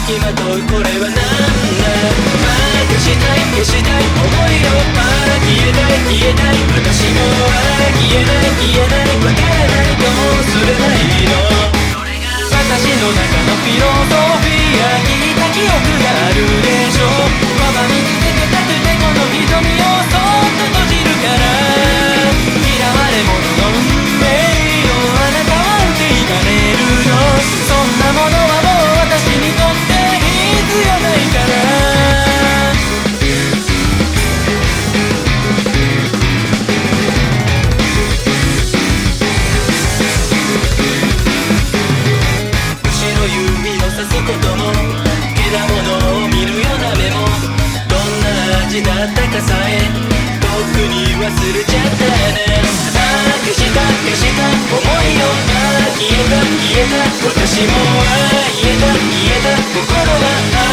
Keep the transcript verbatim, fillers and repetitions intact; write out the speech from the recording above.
きまとうこれはなんだ。まあ消したい消したい思いを、ああ消えたい消えたい私も、ああ消えない消えないわからないどうすればいいの。私の中のフィロソフィア聞いた記憶があるでしょう。まま見つけてたくてこの瞳をそっと閉じるから。嫌われ者の運命をあなたは受け入れるの。そんなものはもう私にとって必要ないから。刺すことも果物を見るような目もどんな味だったかさえとっくに忘れちゃったね。ああ消した消した思いを、ああ消えた消えた私も、ああ消えた消えた心は